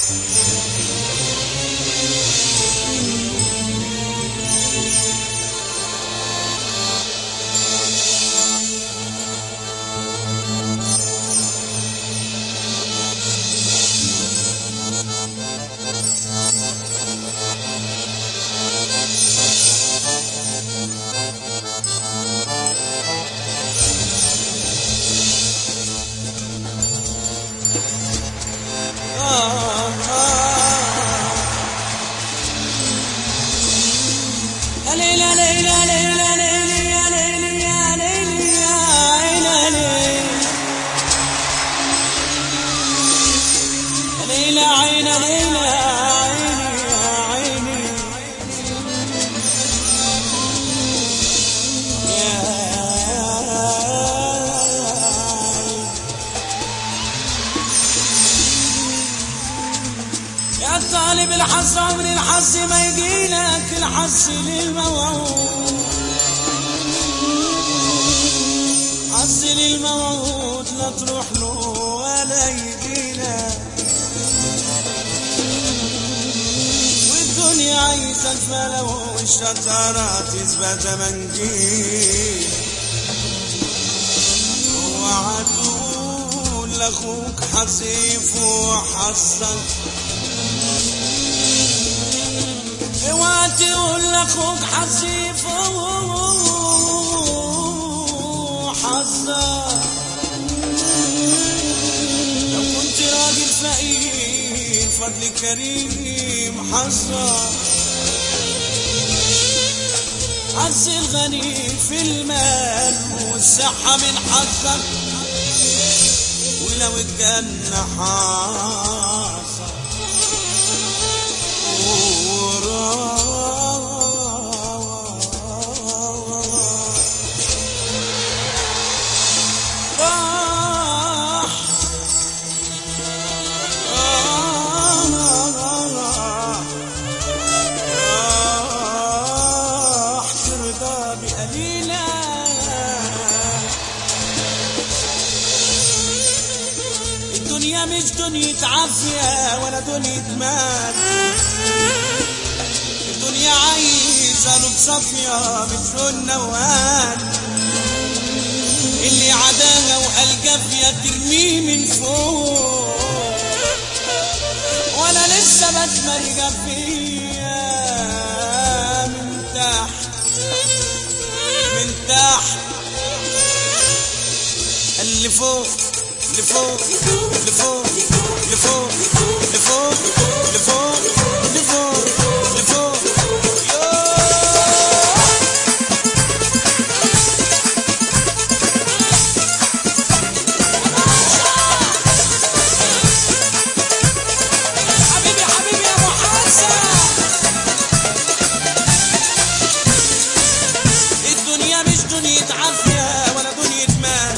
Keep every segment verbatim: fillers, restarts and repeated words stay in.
طالب الحظ عمر الحظ ما يجيلك الحظ للموعود، حظ للموعود لا تروح له ولا يجيلك، والدنيا عايزة الفلو والشطارة تثبت منجيل، اوعى تقول لاخوك حصيف وحظك، اوعى تقول لاخوك حصيف وحظك، لو كنت راجل فقير فضل كريم حظك، حظ الغني في المال والصحة من حظك، ولو الجنة حظك الدنيا مش دنيا عافية ولا دنيا مال، الدنيا عايزة قلوب صافية مش النوال، اللي عداها وقال جافية ترميه من فوق، وانا لسه بتمرجى فيها من تحت من تحت، اللي فوق لفوق لفوق لفوق لفوق لفوق لفوق لفوق حبيبي حبيبي يا ابو حسن، الدنيا مش دنيا عافية ولا دنيا مال،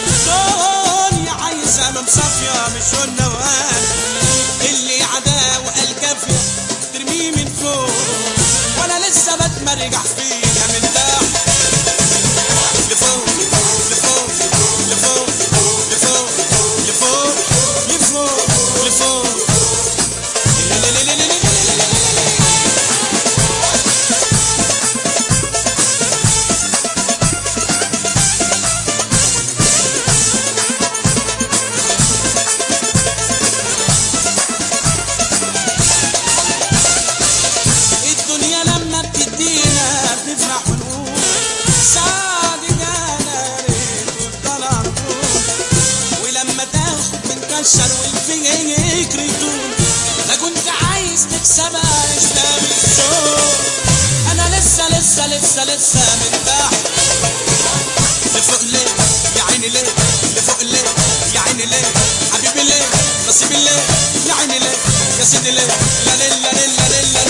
صافية مش النوال، اللي عداه وقال كافية ترميه من فوق، وانا لسه بتمرجح فيها من تحت لفوق لفوق لفوق لفوق لفوق لفوق لفوق الشر والفيك ريتون، لا كنت عايز تكسبها اشتاق الشوق، انا لسه لسه لسه لسه من تحت لفوق ليه يا عيني ليه، لفوق ليه يا عيني ليه، حبيبي ليه نصيبي ليه يا عيني ليه، يا سيدي ليه لا لا لا لا لا لا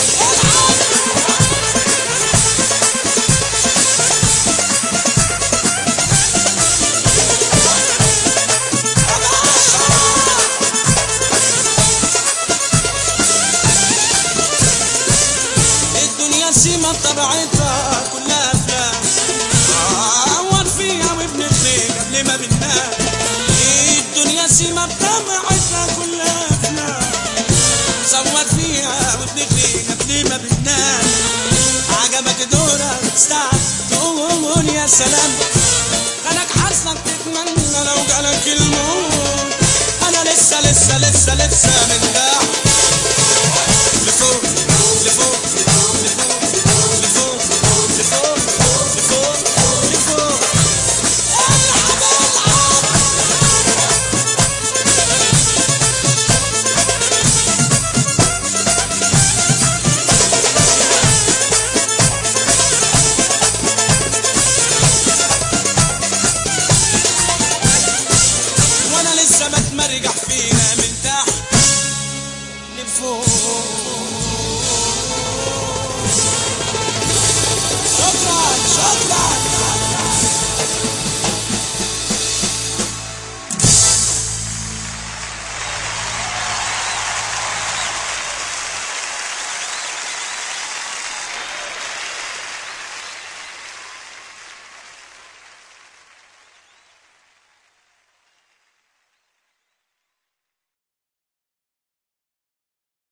سيما طبيعتها كلها افلام، عور فيها وابن الخير قبل ما بننام، الدنيا سيما بطبيعتها كلها افلام، سلام، خلك حظك تتمنى لو جالك الموت. انا لسه لسه لسه لسه من تحت لفوق لفوق لفوق لفوق لفوق لفوق لفوق. العب العب وانا لسه بتمرجح فينا من تحت لفوق.